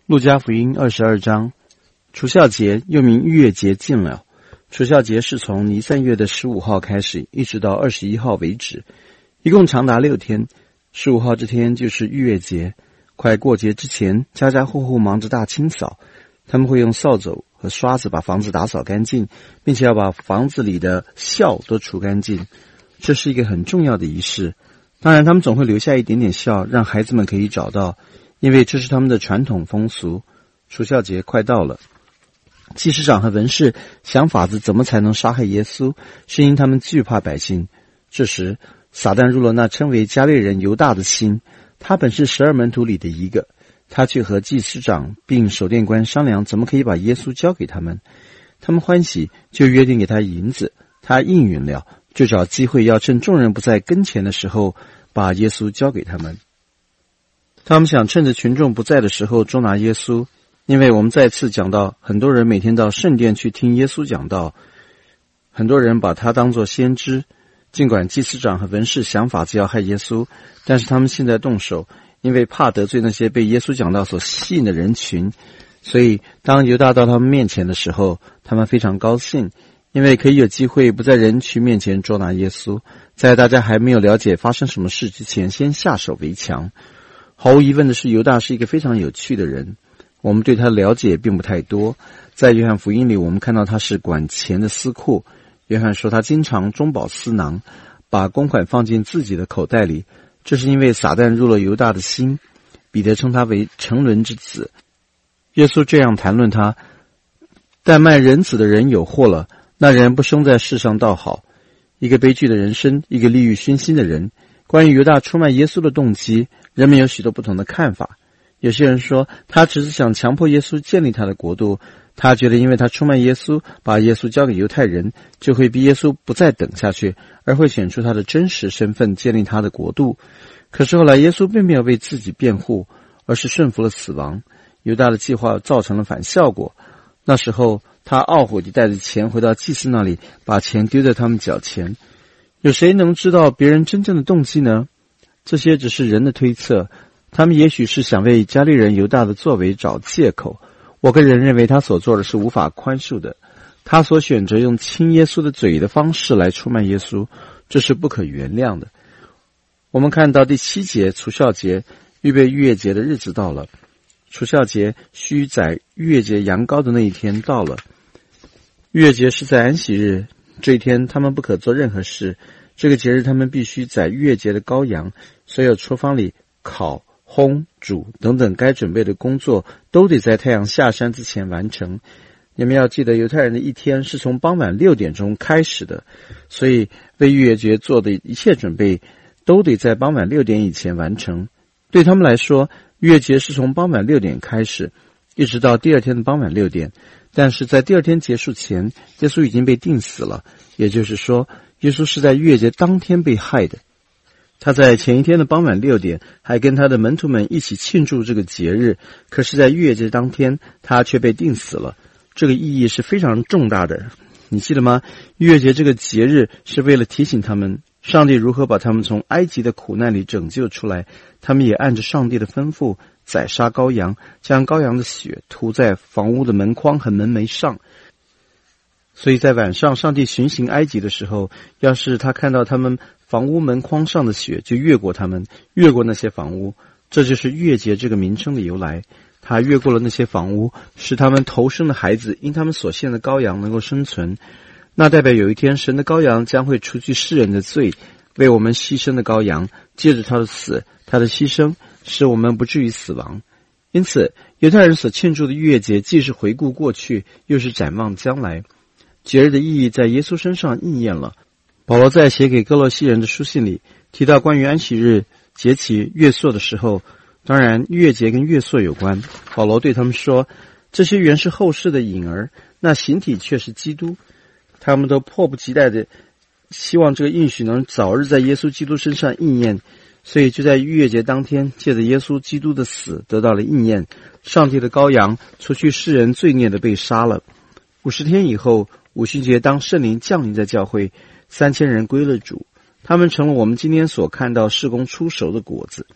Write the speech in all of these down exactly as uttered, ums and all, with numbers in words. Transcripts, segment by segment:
路加福音二十二章，除酵节又名逾越节近了。除酵节是从尼散月的十五号开始，一直到二十一号为止，一共长达六天。十五号这天就是逾越节，快过节之前，家家户户忙着大清扫，他们会用扫帚和刷子把房子打扫干净，并且要把房子里的酵都除干净。这是一个很重要的仪式。当然他们总会留下一点点酵，让孩子们可以找到，因为这是他们的传统风俗。除酵节快到了，祭司长和文士想法子怎么才能杀害耶稣，是因他们惧怕百姓。这时撒旦入了那称为加略人犹大的心，他本是十二门徒里的一个，他却和祭司长并守殿官商量怎么可以把耶稣交给他们。他们欢喜，就约定给他银子，他应允了，就找机会要趁众人不在跟前的时候把耶稣交给他们。他们想趁着群众不在的时候捉拿耶稣，因为我们再次讲到，很多人每天到圣殿去听耶稣讲道，很多人把他当作先知。尽管祭司长和文士想法子要害耶稣，但是他们现在动手，因为怕得罪那些被耶稣讲道所吸引的人群。所以当犹大到他们面前的时候，他们非常高兴，因为可以有机会不在人群面前捉拿耶稣，在大家还没有了解发生什么事之前先下手为强。毫无疑问的是，犹大是一个非常有趣的人，我们对他了解并不太多。在约翰福音里，我们看到他是管钱的司库，约翰说他经常中饱私囊，把公款放进自己的口袋里，这是因为撒旦入了犹大的心。彼得称他为沉沦之子。耶稣这样谈论他，但卖人子的人有祸了，那人不生在世上倒好。一个悲剧的人生，一个利欲熏心的人。关于犹大出卖耶稣的动机，人们有许多不同的看法。有些人说他只是想强迫耶稣建立他的国度，他觉得因为他出卖耶稣，把耶稣交给犹太人，就会逼耶稣不再等下去，而会显出他的真实身份，建立他的国度。可是后来耶稣并没有为自己辩护，而是顺服了死亡。犹大的计划造成了反效果。那时候他懊悔地带着钱回到祭司那里，把钱丢在他们脚前。有谁能知道别人真正的动机呢？这些只是人的推测，他们也许是想为加略人犹大的作为找借口。我个人认为他所做的是无法宽恕的，他所选择用亲耶稣的嘴的方式来出卖耶稣，这是不可原谅的。我们看到第七节，除酵节，预备逾越节的日子到了。除酵节须宰逾越节羊羔的那一天到了。逾越节是在安息日，这一天他们不可做任何事。这个节日他们必须宰逾越节的羔羊，所有厨房里烤、烘、煮等等该准备的工作都得在太阳下山之前完成。你们要记得，犹太人的一天是从傍晚六点钟开始的，所以为逾越节做的一切准备都得在傍晚六点以前完成。对他们来说，逾越节是从傍晚六点开始，一直到第二天的傍晚六点。但是在第二天结束前，耶稣已经被钉死了，也就是说，耶稣是在逾越节当天被害的。他在前一天的傍晚六点还跟他的门徒们一起庆祝这个节日，可是在逾越节当天他却被钉死了。这个意义是非常重大的，你记得吗？逾越节这个节日是为了提醒他们上帝如何把他们从埃及的苦难里拯救出来。他们也按着上帝的吩咐宰杀羔羊，将羔羊的血涂在房屋的门框和门楣上。所以在晚上上帝巡行埃及的时候，要是他看到他们房屋门框上的血，就越过他们，越过那些房屋。这就是逾越节这个名称的由来。他越过了那些房屋，使他们头生的孩子因他们所献的羔羊能够生存。那代表有一天神的羔羊将会除去世人的罪，为我们牺牲的羔羊，借着他的死，他的牺牲使我们不至于死亡。因此犹太人所庆祝的逾越节既是回顾过去，又是展望将来。节日的意义在耶稣身上应验了。保罗在写给哥罗西人的书信里提到关于安息日、节期、月朔的时候，当然月节跟月朔有关。保罗对他们说，这些原是后世的影儿，那形体却是基督。他们都迫不及待的希望这个应许能早日在耶稣基督身上应验，所以就在逾越节当天，借着耶稣基督的死得到了应验。上帝的羔羊除去世人罪孽的被杀了。五十天以后，五旬节当圣灵降临在教会，三千人归了主，他们成了我们今天所看到事工出熟的果子。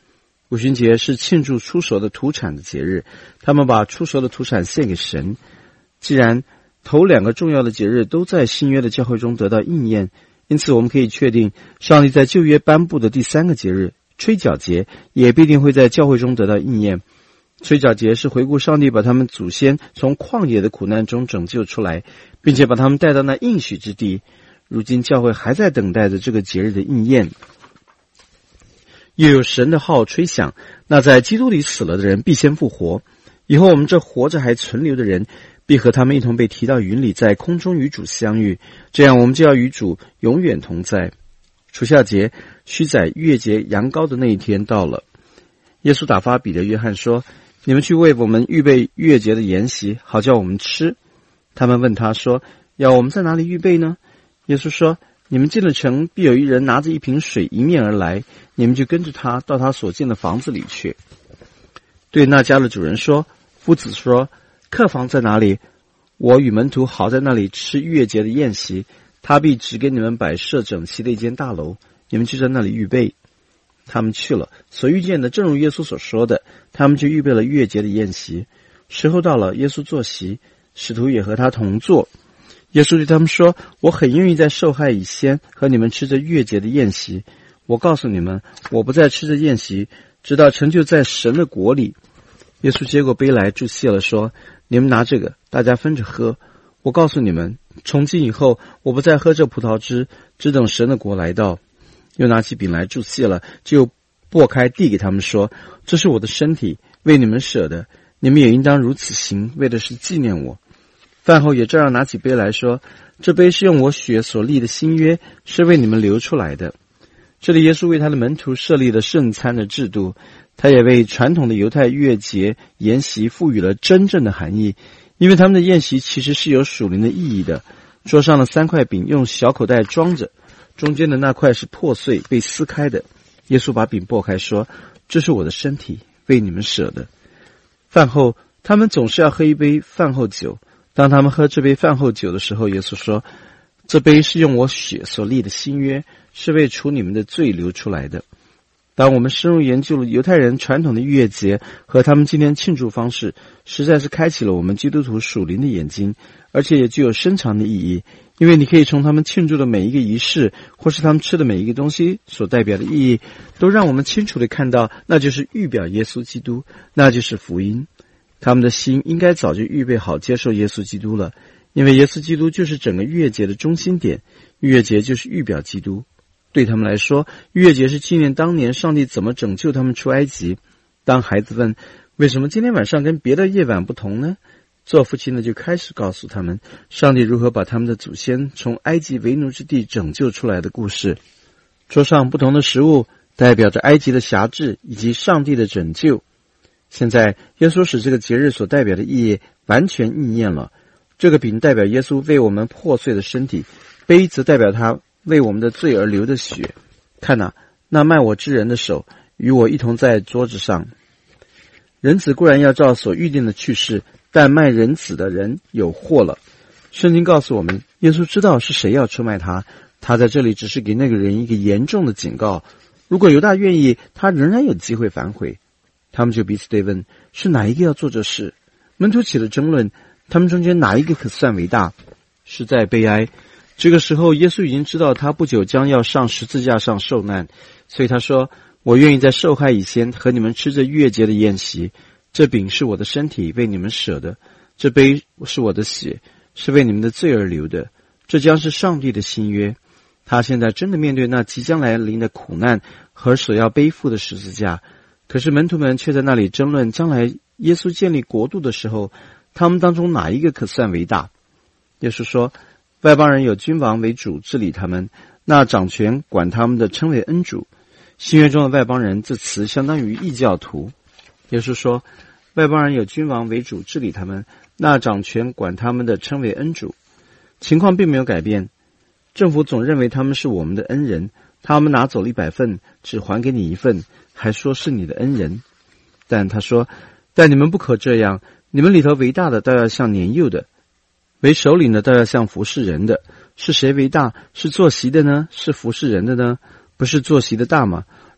五旬节是庆祝出熟的土产的节日，他们把出熟的土产献给神。既然头两个重要的节日都在新约的教会中得到应验，因此我们可以确定，上帝在旧约颁布的第三个节日吹角节也必定会在教会中得到应验。吹角节是回顾上帝把他们祖先从旷野的苦难中拯救出来，并且把他们带到那应许之地。如今教会还在等待着这个节日的应验。又有神的号吹响，那在基督里死了的人必先复活，以后我们这活着还存留的人必和他们一同被提到云里，在空中与主相遇，这样我们就要与主永远同在。除酵节须宰月节羊羔的那一天到了，耶稣打发彼得约翰说，你们去为我们预备月节的筵席，好叫我们吃。他们问他说，要我们在哪里预备呢？耶稣说，你们进了城，必有一人拿着一瓶水迎面而来，你们就跟着他到他所进的房子里去。对那家的主人说，夫子说，客房在哪里？我与门徒好在那里吃月节的宴席，他必指给你们摆设整齐的一间大楼，你们就在那里预备。他们去了，所遇见的正如耶稣所说的，他们就预备了月节的宴席。时候到了，耶稣坐席，使徒也和他同坐。耶稣对他们说，我很愿意在受害以先和你们吃着月节的宴席。我告诉你们，我不再吃着宴席，直到成就在神的国里。耶稣接过杯来，祝谢了，说，你们拿这个，大家分着喝。我告诉你们，从今以后，我不再喝这葡萄汁，只等神的国来到。又拿起饼来，祝谢了，就擘开递给他们说，这是我的身体，为你们舍的，你们也应当如此行，为的是纪念我。饭后也照样拿起杯来说，这杯是用我血所立的新约，是为你们流出来的。这里耶稣为他的门徒设立了圣餐的制度，他也为传统的犹太月节筵席赋予了真正的含义，因为他们的宴席其实是有属灵的意义的。桌上的三块饼用小口袋装着，中间的那块是破碎被撕开的。耶稣把饼擘开说，这是我的身体，为你们舍的。饭后他们总是要喝一杯饭后酒，当他们喝这杯饭后酒的时候，耶稣说，这杯是用我血所立的新约，是为除你们的罪流出来的。当我们深入研究了犹太人传统的逾越节和他们今天庆祝方式，实在是开启了我们基督徒属灵的眼睛，而且也具有深长的意义。因为你可以从他们庆祝的每一个仪式，或是他们吃的每一个东西所代表的意义，都让我们清楚地看到，那就是预表耶稣基督，那就是福音。他们的心应该早就预备好接受耶稣基督了，因为耶稣基督就是整个逾越节的中心点，逾越节就是预表基督。对他们来说，逾越节是纪念当年上帝怎么拯救他们出埃及。当孩子问，为什么今天晚上跟别的夜晚不同呢？做父亲的就开始告诉他们，上帝如何把他们的祖先从埃及为奴之地拯救出来的故事。桌上不同的食物代表着埃及的辖制以及上帝的拯救。现在耶稣使这个节日所代表的意义完全应验了。这个饼代表耶稣为我们破碎的身体，杯则代表他为我们的罪而流的血。看哪、啊，那卖我之人的手与我一同在桌子上。人子固然要照所预定的去世，但卖人子的人有祸了。圣经告诉我们，耶稣知道是谁要出卖他，他在这里只是给那个人一个严重的警告。如果犹大愿意，他仍然有机会反悔。他们就彼此对问，是哪一个要做这事？门徒起了争论，他们中间哪一个可算为大？实在悲哀。这个时候耶稣已经知道他不久将要上十字架上受难，所以他说，我愿意在受害以前和你们吃着逾越节的宴席。这饼是我的身体，为你们舍的，这杯是我的血，是为你们的罪而流的。这将是上帝的新约。他现在真的面对那即将来临的苦难和所要背负的十字架。可是门徒们却在那里争论，将来耶稣建立国度的时候，他们当中哪一个可算为大？耶稣说，外邦人有君王为主治理他们，那掌权管他们的称为恩主。新约中的外邦人这词相当于异教徒。耶稣说，外邦人有君王为主治理他们，那掌权管他们的称为恩主。情况并没有改变，政府总认为他们是我们的恩人，他们拿走了一百份，只还给你一份，还说是你的恩人。但他说，但你们不可这样，你们里头为大的倒要像年幼的，为首领的倒要像服侍人的。是谁为大？是坐席的呢？是服侍人的呢？不是坐席的大吗？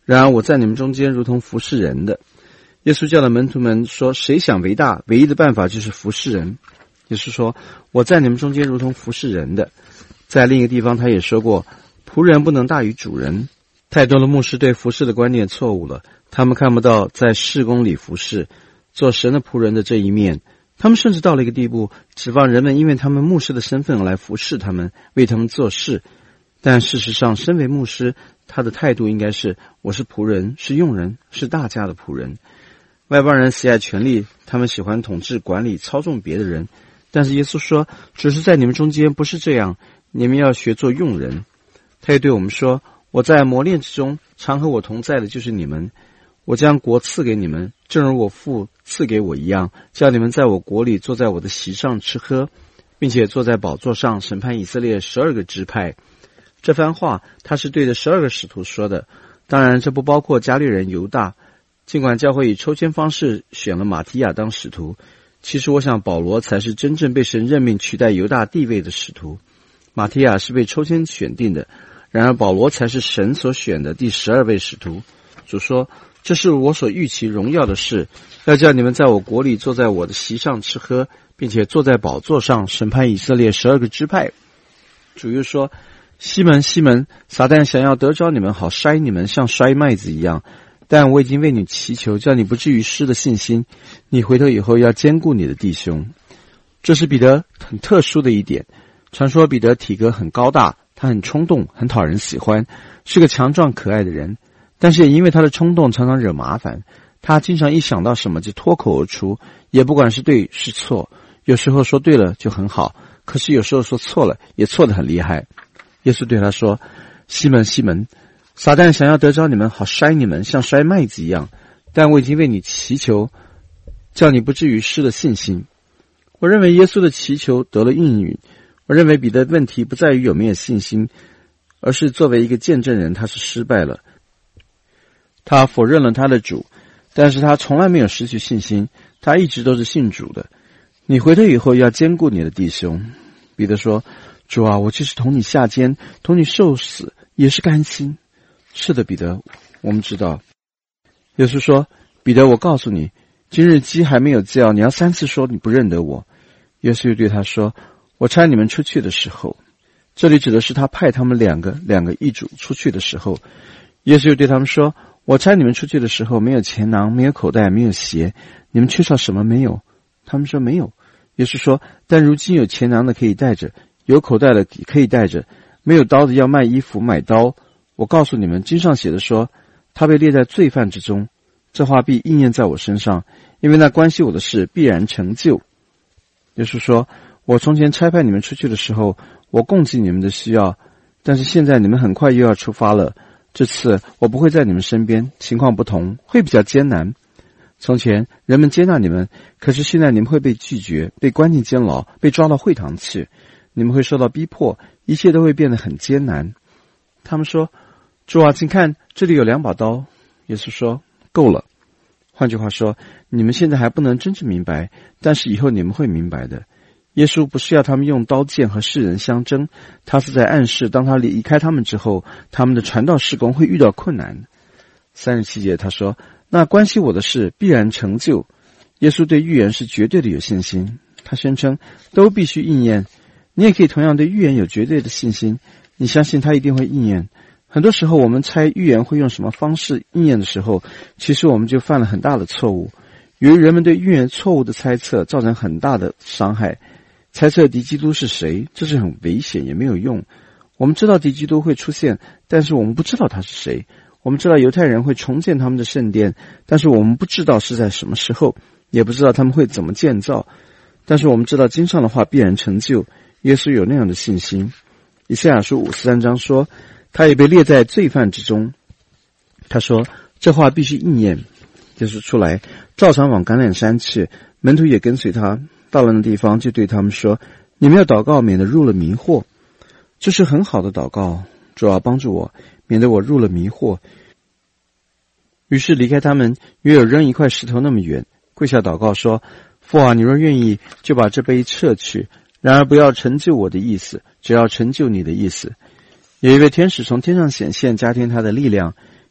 然而我在你们中间如同服侍人的。耶稣叫了门徒们说，谁想为大，唯一的办法就是服侍人。耶稣说，我在你们中间如同服侍人的。在另一个地方他也说过，仆人不能大于主人。太多的牧师对服侍的观念错误了，他们看不到在事工里服侍，做神的仆人的这一面。他们甚至到了一个地步，指望人们因为他们牧师的身份来服侍他们，为他们做事。但事实上，身为牧师，他的态度应该是，我是仆人，是用人，是大家的仆人。外邦人喜爱权力，他们喜欢统治、管理、操纵别的人。但是耶稣说，只是在你们中间不是这样，你们要学做用人。他也对我们说，我在磨练之中，常和我同在的就是你们。我将国赐给你们，正如我父赐给我一样，叫你们在我国里坐在我的席上吃喝，并且坐在宝座上审判以色列十二个支派。这番话他是对着十二个使徒说的，当然这不包括加略人犹大。尽管教会以抽签方式选了马提亚当使徒，其实我想保罗才是真正被神任命取代犹大地位的使徒。马提亚是被抽签选定的，然而保罗才是神所选的第十二位使徒。主说，这是我所预期荣耀的事，要叫你们在我国里坐在我的席上吃喝，并且坐在宝座上审判以色列十二个支派。主又说，西门西门，撒旦想要得着你们，好筛你们，像筛麦子一样，但我已经为你祈求，叫你不至于失了信心。你回头以后要兼顾你的弟兄。这是彼得很特殊的一点。传说彼得体格很高大，他很冲动，很讨人喜欢，是个强壮可爱的人。但是也因为他的冲动常常惹麻烦，他经常一想到什么就脱口而出，也不管是对是错，有时候说对了就很好，可是有时候说错了也错得很厉害。耶稣对他说，西门西门，撒旦想要得着你们，好筛你们，像筛麦子一样，但我已经为你祈求，叫你不至于失了信心。我认为耶稣的祈求得了应允。我认为彼得问题不在于有没有信心，而是作为一个见证人，他是失败了。他否认了他的主，但是他从来没有失去信心，他一直都是信主的。你回头以后要兼顾你的弟兄。彼得说，主啊，我就是同你下监，同你受死，也是甘心。是的，彼得，我们知道。耶稣说，彼得，我告诉你，今日鸡还没有叫，你要三次说你不认得我。耶稣又对他说，我差你们出去的时候，这里指的是他派他们两个两个异主出去的时候。耶稣又对他们说，我差你们出去的时候，没有钱囊，没有口袋，没有鞋，你们缺少什么没有？他们说没有。耶稣说，但如今有钱囊的可以带着，有口袋的可以带着，没有刀的要卖衣服买刀。我告诉你们，经上写的说，他被列在罪犯之中，这话必应验在我身上，因为那关系我的事必然成就。耶稣说，我从前差派你们出去的时候，我供给你们的需要，但是现在你们很快又要出发了，这次我不会在你们身边，情况不同，会比较艰难。从前人们接纳你们，可是现在你们会被拒绝，被关进监牢，被抓到会堂去，你们会受到逼迫，一切都会变得很艰难。他们说，主啊，请看，这里有两把刀。耶稣说，够了。换句话说，你们现在还不能真正明白，但是以后你们会明白的。耶稣不是要他们用刀剑和世人相争，他是在暗示，当他离开他们之后，他们的传道事工会遇到困难。三十七节他说，那关系我的事必然成就。耶稣对预言是绝对的有信心，他宣称都必须应验。你也可以同样对预言有绝对的信心，你相信他一定会应验。很多时候我们猜预言会用什么方式应验的时候，其实我们就犯了很大的错误。由于人们对预言错误的猜测，造成很大的伤害。猜测敌基督是谁，这是很危险，也没有用。我们知道敌基督会出现，但是我们不知道他是谁。我们知道犹太人会重建他们的圣殿，但是我们不知道是在什么时候，也不知道他们会怎么建造。但是我们知道经上的话必然成就，耶稣有那样的信心。以赛亚书五十三章说，他也被列在罪犯之中。他说，这话必须应验。耶稣出来，照常往橄榄山去，门徒也跟随他。到了那地方，就对他们说，你们要祷告，免得入了迷惑。这是很好的祷告，主啊，帮助我，免得我入了迷惑。于是离开他们，约有扔一块石头那么远，跪下祷告说，父啊，你若愿意，就把这杯撤去，然而不要成就我的意思，只要成就你的意思。有一位天使从天上显现，加添他的力量。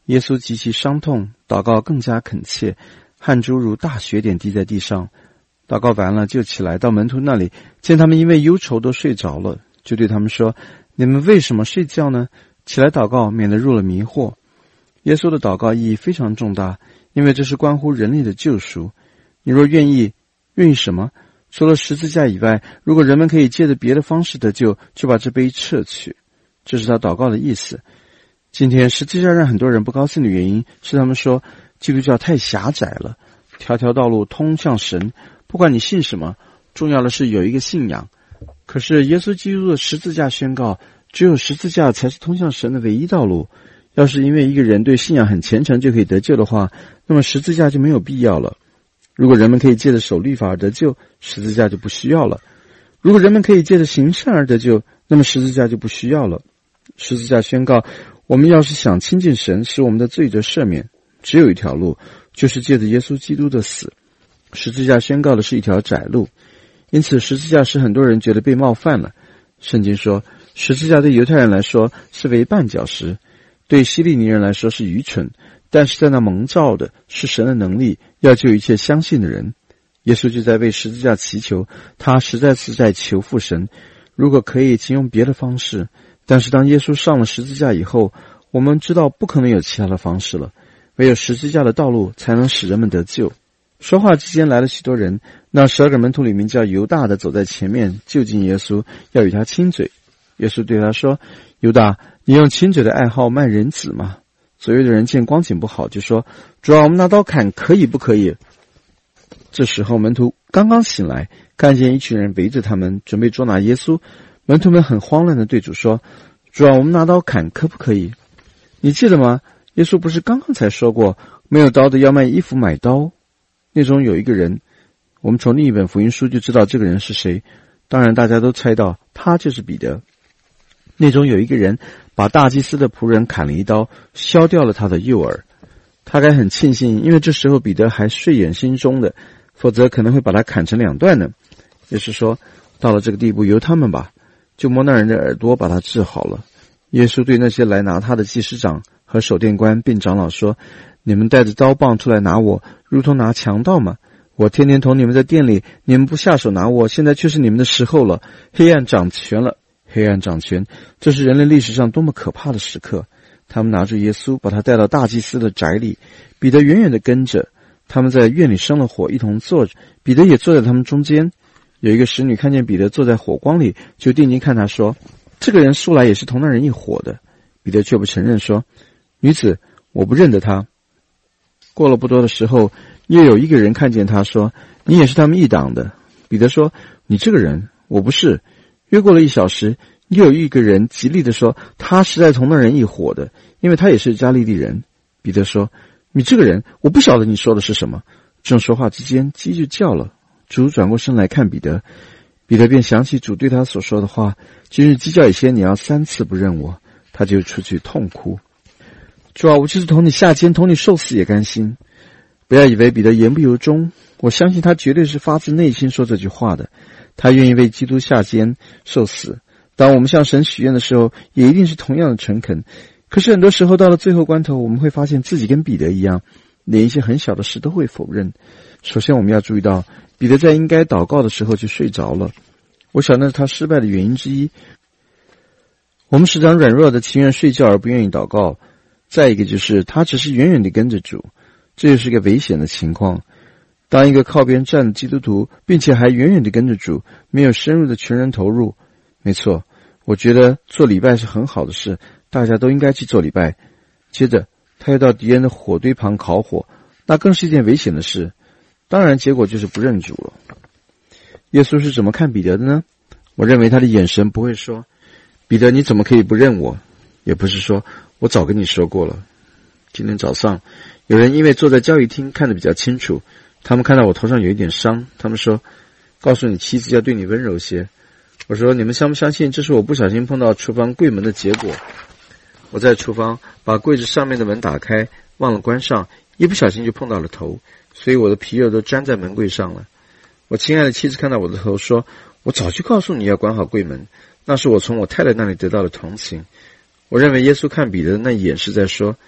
耶稣极其伤痛，祷告更加恳切，汗珠如大雪点滴在地上。祷告完了，就起来到门徒那里，见他们因为忧愁都睡着了，就对他们说：你们为什么睡觉呢？起来祷告，免得入了迷惑。耶稣的祷告意义非常重大，因为这是关乎人类的救赎。你若愿意，愿意什么？除了十字架以外，如果人们可以借着别的方式得救，就把这杯撤去。这是他祷告的意思。今天十字架让很多人不高兴的原因是他们说基督教太狭窄了，条条道路通向神，不管你信什么，重要的是有一个信仰。可是耶稣基督的十字架宣告，只有十字架才是通向神的唯一道路。要是因为一个人对信仰很虔诚就可以得救的话，那么十字架就没有必要了。如果人们可以借着守律法而得救，十字架就不需要了。如果人们可以借着行善而得救，那么十字架就不需要了。十字架宣告，我们要是想亲近神，使我们的罪得赦免，只有一条路，就是借着耶稣基督的死。十字架宣告的是一条窄路，因此十字架使很多人觉得被冒犯了。圣经说，十字架对犹太人来说是为绊脚石，对希利尼人来说是愚蠢，但是在那蒙召的是神的能力，要救一切相信的人。耶稣就在为十字架祈求，他实在是在求父神，如果可以，请用别的方式。但是当耶稣上了十字架以后，我们知道不可能有其他的方式了，唯有十字架的道路才能使人们得救。说话之间来了许多人，那十二个门徒里名叫犹大的走在前面，就近耶稣，要与他亲嘴。耶稣对他说：犹大，你用亲嘴的爱好卖人子吗？左右的人见光景不好，就说：主啊，我们拿刀砍可以不可以？这时候门徒刚刚醒来，看见一群人围着他们，准备捉拿耶稣。门徒们很慌乱地对主说：主啊，我们拿刀砍可不可以？你记得吗？耶稣不是刚刚才说过，没有刀的要卖衣服买刀？那中有一个人，我们从另一本福音书就知道这个人是谁，当然大家都猜到他就是彼得。那中有一个人把大祭司的仆人砍了一刀，削掉了他的右耳。他该很庆幸，因为这时候彼得还睡眼惺忪的，否则可能会把他砍成两段呢。也是说，到了这个地步，由他们吧，就摸那人的耳朵，把他治好了。耶稣对那些来拿他的祭司长和守殿官并长老说：你们带着刀棒出来拿我，如同拿强盗吗？我天天同你们在店里，你们不下手拿我，现在却是你们的时候了。黑暗掌权了，黑暗掌权，这是人类历史上多么可怕的时刻。他们拿住耶稣，把他带到大祭司的宅里，彼得远远地跟着。他们在院里生了火，一同坐着，彼得也坐在他们中间。有一个使女看见彼得坐在火光里，就定睛看他说：这个人素来也是同那人一伙的。彼得却不承认，说：女子，我不认得他。过了不多的时候，又有一个人看见他，说：你也是他们一党的。彼得说：你这个人，我不是。约过了一小时，又有一个人极力地说：他实在同那人一伙的，因为他也是加利利人。彼得说：你这个人，我不晓得你说的是什么。正说话之间，鸡就叫了。主转过身来看彼得，彼得便想起主对他所说的话：今日鸡叫以前，你要三次不认我。他就出去痛哭。主啊，我就是同你下监，同你受死也甘心。不要以为彼得言不由衷，我相信他绝对是发自内心说这句话的。他愿意为基督下监受死，当我们向神许愿的时候，也一定是同样的诚恳。可是很多时候到了最后关头，我们会发现自己跟彼得一样，连一些很小的事都会否认。首先我们要注意到，彼得在应该祷告的时候就睡着了，我想那是他失败的原因之一。我们时常软弱的情愿睡觉而不愿意祷告。再一个就是他只是远远地跟着主，这就是一个危险的情况。当一个靠边站的基督徒，并且还远远地跟着主，没有深入的全人投入，没错，我觉得做礼拜是很好的事，大家都应该去做礼拜。接着他又到敌人的火堆旁烤火，那更是一件危险的事，当然结果就是不认主了。耶稣是怎么看彼得的呢？我认为他的眼神不会说：彼得，你怎么可以不认我？也不是说我早跟你说过了。今天早上有人因为坐在交易厅看得比较清楚，他们看到我头上有一点伤，他们说：告诉你妻子要对你温柔些。我说：你们相不相信这是我不小心碰到厨房柜门的结果？我在厨房把柜子上面的门打开，忘了关上，一不小心就碰到了头，所以我的皮肉都粘在门柜上了。我亲爱的妻子看到我的头说：我早就告诉你要管好柜门，那是我从我太太那里得到的同情。我认为耶稣看彼得的那一眼是在说：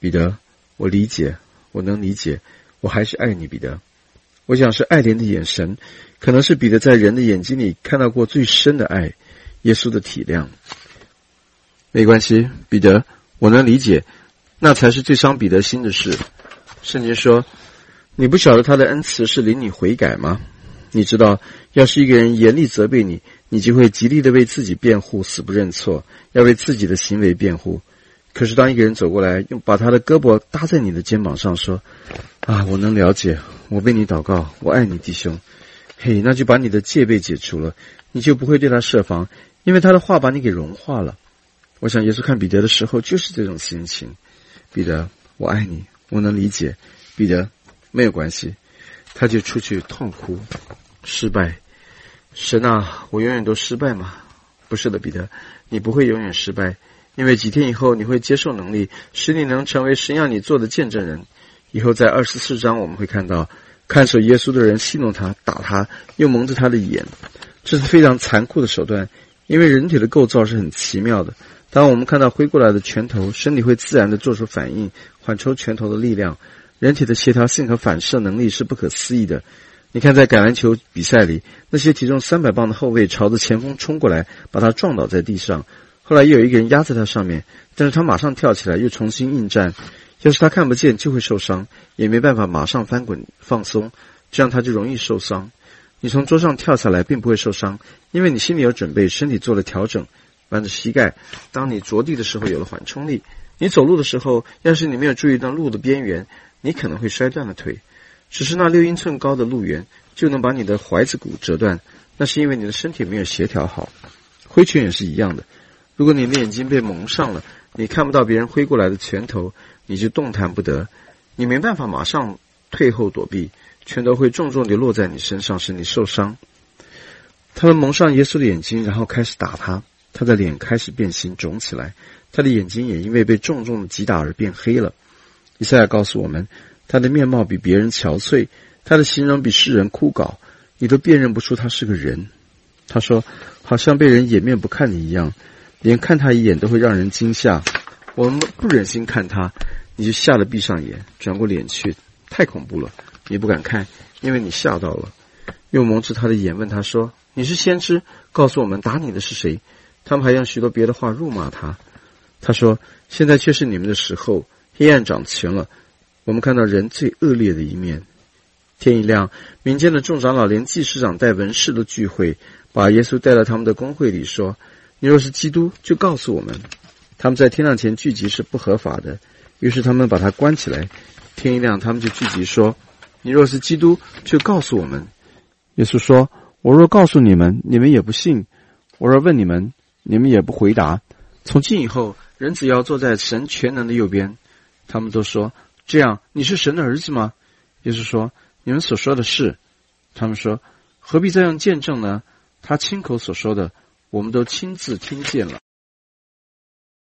彼得，我理解，我能理解，我还是爱你，彼得。我想是爱怜的眼神，可能是彼得在人的眼睛里看到过最深的爱，耶稣的体谅。没关系，彼得，我能理解，那才是最伤彼得心的事。圣经说，你不晓得他的恩慈是领你悔改吗？你知道，要是一个人严厉责备你，你就会极力的为自己辩护，死不认错，要为自己的行为辩护。可是当一个人走过来，用把他的胳膊搭在你的肩膀上说，啊，我能了解，我为你祷告，我爱你弟兄，嘿，那就把你的戒备解除了，你就不会对他设防，因为他的话把你给融化了。我想耶稣看彼得的时候就是这种心情。彼得，我爱你，我能理解。彼得，没有关系。他就出去痛哭，失败。神啊，我永远都失败吗？不是的，彼得，你不会永远失败，因为几天以后你会接受能力，使你能成为神让你做的见证人。以后在二十四章我们会看到，看守耶稣的人戏弄他，打他，又蒙着他的眼。这是非常残酷的手段，因为人体的构造是很奇妙的。当我们看到挥过来的拳头，身体会自然地做出反应，缓冲拳头的力量。人体的协调性和反射能力是不可思议的。你看在橄榄球比赛里，那些体重三百磅的后卫朝着前锋冲过来，把他撞倒在地上，后来又有一个人压在他上面，但是他马上跳起来又重新应战。要是他看不见就会受伤，也没办法马上翻滚放松，这样他就容易受伤。你从桌上跳下来并不会受伤，因为你心里有准备，身体做了调整，弯着膝盖，当你着地的时候有了缓冲力。你走路的时候，要是你没有注意到路的边缘，你可能会摔断了腿。只是那六英寸高的路缘就能把你的踝子骨折断，那是因为你的身体没有协调好。挥拳也是一样的，如果你的眼睛被蒙上了，你看不到别人挥过来的拳头，你就动弹不得，你没办法马上退后躲避，拳头会重重地落在你身上，使你受伤。他们蒙上耶稣的眼睛，然后开始打他，他的脸开始变形肿起来，他的眼睛也因为被重重的击打而变黑了。以赛亚告诉我们，他的面貌比别人憔悴，他的形容比世人枯槁，你都辨认不出他是个人。他说，好像被人掩面不看你一样，连看他一眼都会让人惊吓。我们不忍心看他，你就吓得闭上眼，转过脸去，太恐怖了，你不敢看，因为你吓到了。又蒙着他的眼问他说，你是先知，告诉我们打你的是谁？他们还用许多别的话辱骂他。他说，现在却是你们的时候，黑暗掌权了，我们看到人最恶劣的一面。天一亮，民间的众长老连祭司长带文士都聚会，把耶稣带到他们的公会里说，你若是基督，就告诉我们。他们在天亮前聚集是不合法的，于是他们把他关起来。天一亮，他们就聚集说，你若是基督，就告诉我们。耶稣说，我若告诉你们，你们也不信；我若问你们，你们也不回答。从今以后，人子要坐在神全能的右边。他们都说，这样你是神的儿子吗？耶稣说，你们所说的是。他们说，何必再用见证呢？他亲口所说的，我们都亲自听见了。